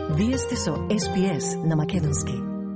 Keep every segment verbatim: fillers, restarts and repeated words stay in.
Вие сте со Ес Би Ес на Македонски.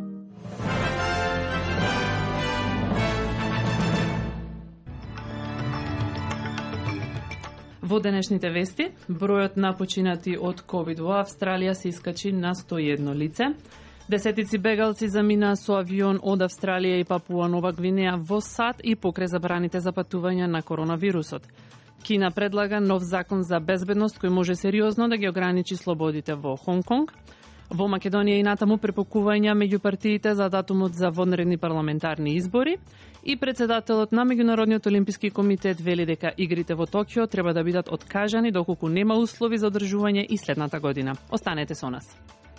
Во денешните вести, бројот на починати од ковид во Австралија се искачи на сто и едно лице. Десетици бегалци заминаа со авион од Австралија и Папуа Нова Гвинеја во САД и покрај забраните за патување на коронавирусот. Кина предлага нов закон за безбедност кој може сериозно да ги ограничи слободите во Хонг Конг. Во Македонија и натаму препокувања меѓу партиите за датумот за вонредни парламентарни избори и председателот на Меѓународниот олимписки комитет вели дека игрите во Токио треба да бидат откажани доколку нема услови за одржување и следната година. Останете со нас.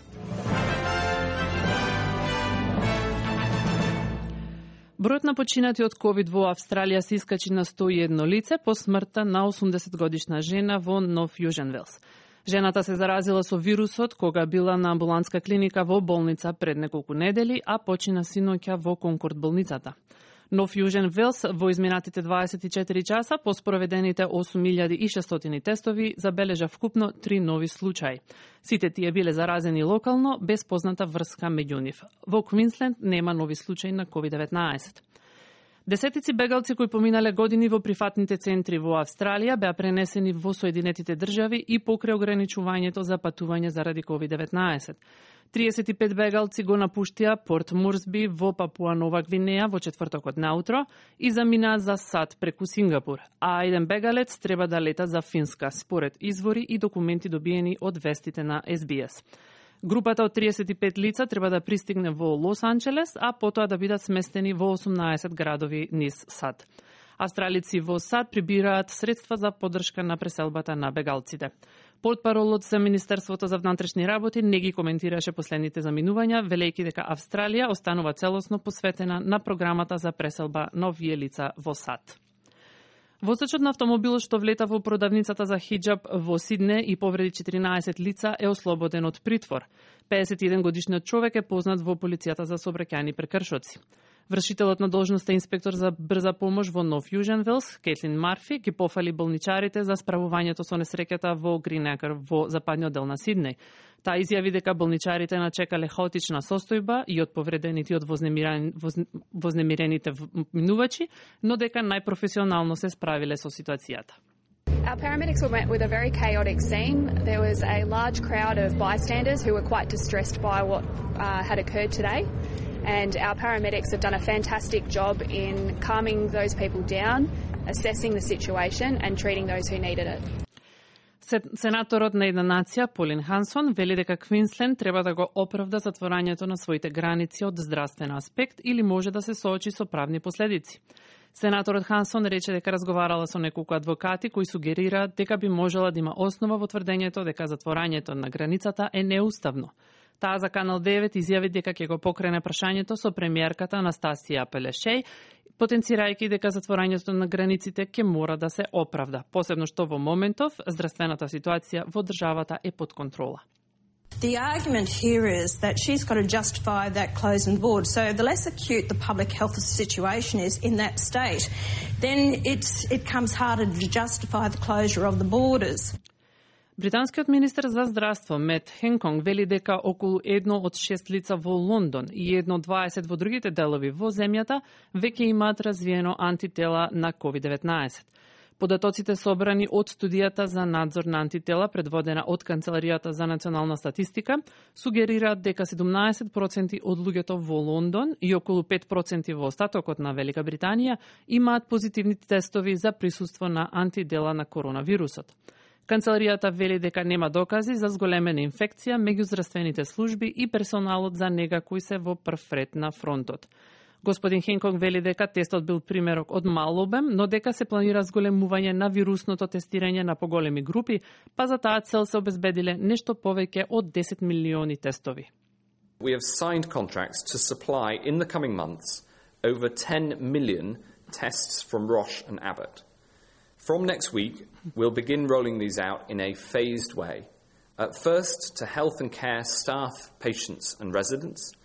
Бројот на починати од ковид во Австралија се искачи на сто и едно лице по смртта на осумдесет годишна жена во Нов Јужен Велс. Жената се заразила со вирусот кога била на амбулантска клиника во болница пред неколку недели, а почина синоќа во Конкорд болницата. Нов Јужен Велс во изминатите дваесет и четири часа по спроведените осум илјади и шестстотини тестови забележа вкупно три нови случаи. Сите тие биле заразени локално без позната врска меѓу нив. Во Квинсленд нема нови случаи на ковид деветнаесет. Десетици бегалци кои поминале години во прифатните центри во Австралија беа пренесени во Соединетите држави и покрај ограничувањето за патување заради ковид деветнаесет. триесет и пет бегалци го напуштија Порт Морсби во Папуа Нова Гвинеја во четвртокот наутро и заминаа за САД преку Сингапур, а еден бегалец треба да лета за Финска, според извори и документи добиени од вестите на Ес Би Ес. Групата од триесет и пет лица треба да пристигне во Лос Анџелес, а потоа да бидат сместени во осумнаесет градови низ САД. Австралици во САД прибираат средства за поддршка на преселбата на бегалците. Портпаролот за Министерството за внатрешни работи не ги коментираше последните заминувања, велејќи дека Австралија останува целосно посветена на програмата за преселба на овие лица во САД. Возачот на автомобил што влета во продавницата за хиџаб во Сидне и повреди четиринаесет лица е ослободен од притвор. пеесет и еден годишниот човек е познат во полицијата за сообраќајни прекршоци. Вршителот на должноста инспектор за брза помош во Нов Јужен Велс, Кейтлин Марфи, ги пофали болничарите за справувањето со несреќата во Гринекер во западниот дел на Сиднеј. Таа изјави дека болничарите начекале хаотична состојба и од повредените од вознемирен... вознемирените минувачи, но дека најпрофесионално се справиле со ситуацијата. Our paramedics were met with a very chaotic scene. There was a large crowd of bystanders who were quite distressed by what uh, had occurred today. And our paramedics have done a fantastic job in calming those people down, assessing the situation and treating those who needed it. Сенаторот на една нација, Полин Хансон, вели дека Квинсленд треба да го оправда затворањето на своите граници од здравствен аспект или може да се соочи со правни последици. Сенаторот Хансон рече дека разговарала со неколку адвокати кои сугерираат дека би можела да има основа во тврдењето дека затворањето на границата е неуставно. Таа за Канал девет изјави дека ќе го покрене прашањето со премиерката Анастасија Пелешеј, потенцирајќи дека затворањето на границите ќе мора да се оправда, посебно што во моментов здравствената ситуација во државата е под контрола. The argument here is that she's got to justify that closing board. So the less acute the public health situation is in that state, then it's, it comes harder to justify the closure of the borders. Британскиот министер за здравство Мет Хенконг вели дека околу едно од шест лица во Лондон и едно од дваесет во другите делови во земјата веќе имаат развиено антитела на ковид деветнаесет. Податоците собрани од студијата за надзор на антитела предводена од Канцеларијата за национална статистика сугерираат дека седумнаесет проценти од луѓето во Лондон и околу пет проценти во остатокот на Велика Британија имаат позитивни тестови за присуство на антидела на коронавирусот. Канцеларијата вели дека нема докази за зголемена инфекција меѓу здравствените служби и персоналот за нега кои се во прв ред на фронтот. Господин Хенконг вели дека тестот бил примерок од мал обем, но дека се планира зголемување на вирусното тестирање на поголеми групи, па за таа цел се обезбедиле нешто повеќе од десет милиони тестови. We have signed contracts to supply in the coming months over ten million tests from Roche and Abbott. From next week, we'll begin rolling these out in a phased way. At first, to health and care staff, patients and residents.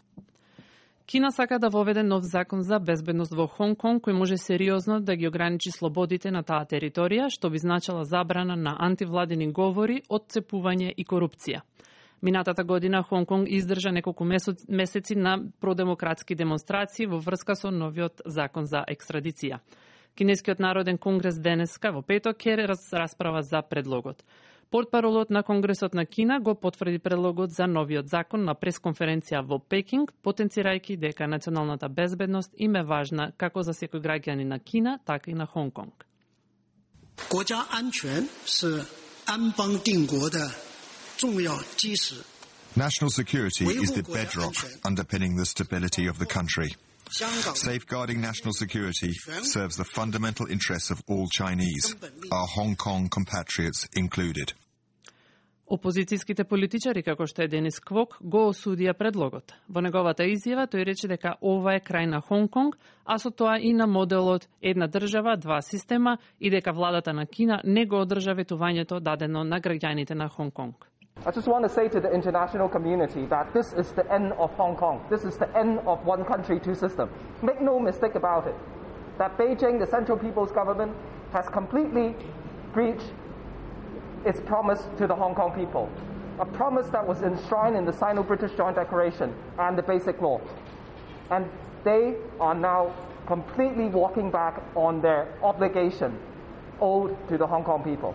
Кина сака да воведе нов закон за безбедност во Хонг Конг кој може сериозно да ги ограничи слободите на таа територија, што би значила забрана на антивладини говори, отцепување и корупција. Минатата година Хонг Конг издржа неколку месеци на продемократски демонстрации во врска со новиот закон за екстрадиција. Кинескиот народен конгрес денеска во петок ќе расправа за предлогот. Портпаролот на Конгресот на Кина го потврди предлогот за новиот закон на пресконференција во Пекинг, потенцирајќи дека националната безбедност им е важна како за секој граѓанин на Кина, така и на Хонг Конг. 国家安全是安邦定国的重要基石。 National security is the bedrock underpinning the stability of the country. Safeguarding national security serves the fundamental interests of all Chinese, our Hong Kong compatriots included. Опозицијските политичари, како што е Денис Квок, го осудија предлогот. Во неговата изјава тој рече дека ова е крај на Хонг Конг, а со тоа и на моделот една држава, два система и дека владата на Кина не го одржа ветувањето дадено на граѓаните на Хонг Конг. I just want to say to the international community that this is the end of Hong Kong. This is the end of one country, two systems. Make no mistake about it. That Beijing, the Central People's Government, has completely breached its promise to the Hong Kong people. A promise that was enshrined in the Sino-British Joint Declaration and the Basic Law. And they are now completely walking back on their obligation owed to the Hong Kong people.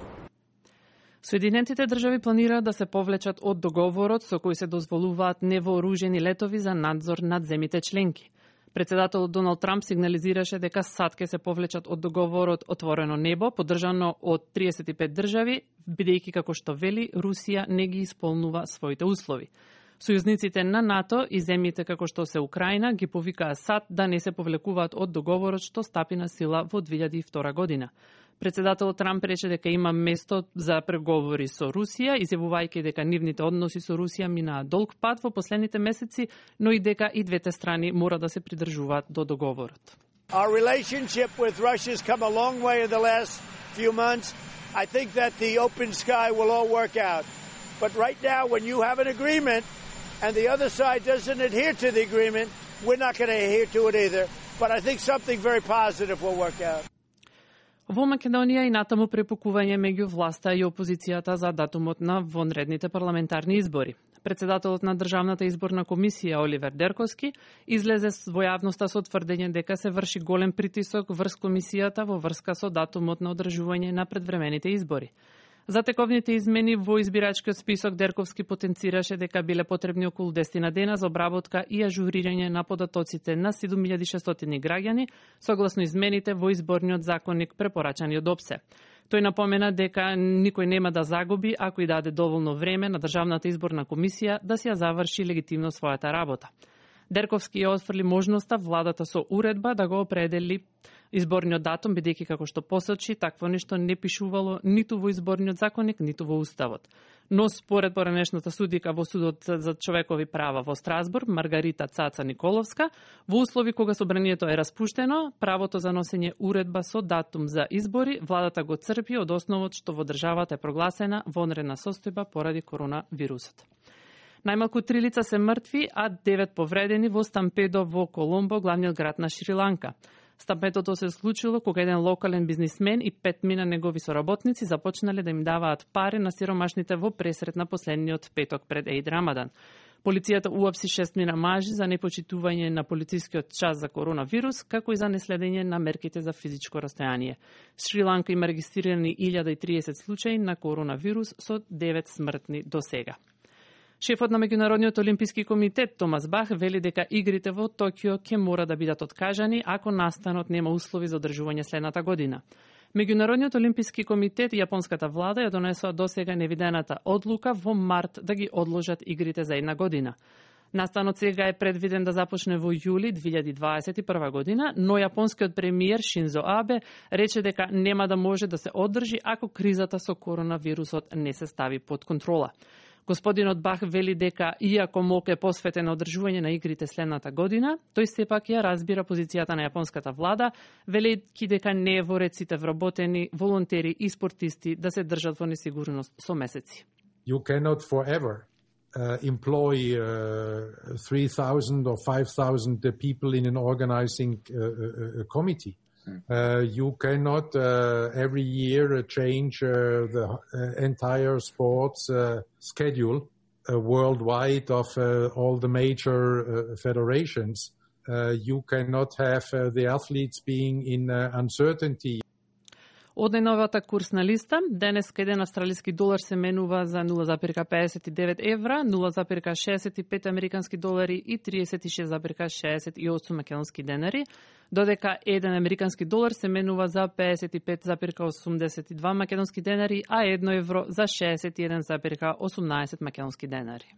Соединетите држави планираат да се повлечат од договорот со кој се дозволуваат невооружени летови за надзор над земите членки. Председателот Доналд Трамп сигнализираше дека САД ќе се повлечат од договорот Отворено небо, поддржано од триесет и пет држави, бидејќи како што вели, Русија не ги исполнува своите услови. Сојузниците на НАТО и земјите како што се Украина ги повикаа САД да не се повлекуваат од договорот што стапи на сила во две илјади и втора година. Председателот Трамп рече дека има место за преговори со Русија, изјавувајќи дека нивните односи со Русија минаа долг пат во последните месеци, но и дека и двете страни мора да се придржуваат до договорот. Our relationship with Russia has come a long way in the last few months. I think that the open sky will all work out. But right now, when you have an agreement and the other side doesn't adhere to the agreement, we're not going to adhere to it either. But I think something very positive will work out. Во Македонија и натаму препукување меѓу власта и опозицијата за датумот на вонредните парламентарни избори. Председателот на Државната изборна комисија Оливер Дерковски излезе во јавноста со тврдење дека се врши голем притисок врз комисијата во врска со датумот на одржување на предвремените избори. За тековните измени во избирачкиот список Дерковски потенцираше дека биле потребни околу десет дена за обработка и ажурирање на податоците на седум илјади и шестстотини граѓани, согласно измените во изборниот законник препорачани од ОПСЕ. Тој напомена дека никој нема да загуби ако и даде доволно време на Државната изборна комисија да си ја заврши легитимно својата работа. Дерковски ја отфрли можноста владата со уредба да го определи изборниот датум, бидејќи како што посочи, такво нешто не пишувало ниту во изборниот законник, ниту во уставот. Но според поранешната судика во Судот за човекови права во Страсбург, Маргарита Цаца Николовска, во услови кога собранието е распуштено, правото за носење уредба со датум за избори, владата го црпи од основот што во државата е прогласена вонредна состојба поради коронавирусот. Најмалку три лица се мртви, а девет повредени во стампедо во Коломбо, главниот град на Шри-Ланка. Стампедото се случило кога еден локален бизнисмен и петмина негови соработници започнале да им даваат пари на сиромашните во пресрет на последниот петок пред Еид Рамадан. Полицијата уапси шестмина мажи за непочитување на полицискиот час за коронавирус, како и за неследење на мерките за физичко растојание. Шри-Ланка има регистрирани илјада и триесет случаи на коронавирус со девет смртни до сега. Шефот на Меѓународниот олимписки комитет Томас Бах вели дека игрите во Токио ќе мора да бидат откажани ако настанот нема услови за одржување следната година. Меѓународниот олимписки комитет и јапонската влада ја донесоа досега невидената одлука во март да ги одложат игрите за една година. Настанот сега е предвиден да започне во јули две илјади дваесет и прва година, но јапонскиот премиер Шинзо Абе рече дека нема да може да се одржи ако кризата со коронавирусот не се стави под контрола. Господинот Бах вели дека, иако МОК е посветен на одржување на игрите следната година, тој сепак ја разбира позицијата на јапонската влада, велејќи дека не е во ред сите вработени, волонтери и спортисти да се држат во несигурност со месеци. You cannot forever uh, employ uh, three thousand or five thousand people in an organizing uh, uh, committee. Uh, you cannot uh, every year uh, change uh, the uh, entire sports uh, schedule uh, worldwide of uh, all the major uh, federations, uh, you cannot have uh, the athletes being in uh, uncertainty. Од најновата курсна листа, денес еден австралиски долар се менува за нула запирка педесет и девет евра, нула запирка шеесет и пет американски долари и триесет и шест запирка шеесет и осум македонски денари, додека еден американски долар се менува за педесет и пет запирка осумдесет и два македонски денари, а едно евро за шеесет и еден запирка осумнаесет македонски денари.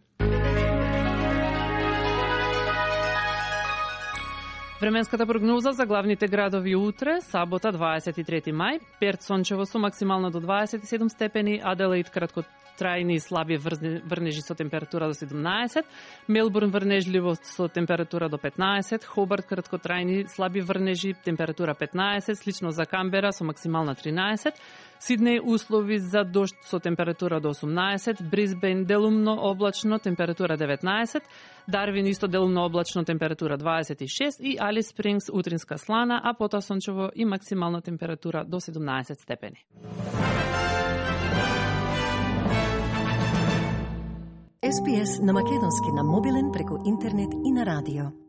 Временската прогноза за главните градови утре, сабота дваесет и трети мај, Перт сончево со максимално до дваесет и седум степени, Аделаид краткотрајни и слаби врнежи со температура до седумнаесет, Мелбурн врнежливо со температура до петнаесет, Хобарт краткотрајни слаби врнежи, температура петнаесет, слично за Камбера со максимална тринаесет, Сиднеј услови за дожд со температура до осумнаесет, Брисбен делумно облачно, температура деветнаесет, Дарвин исто делумно облачно, температура дваесет и шест и Алис Спрингс утринска слана, а потоа сончево и максимална температура до седумнаесет степени. Ес Би Ес на македонски на мобилен преку интернет и на радио.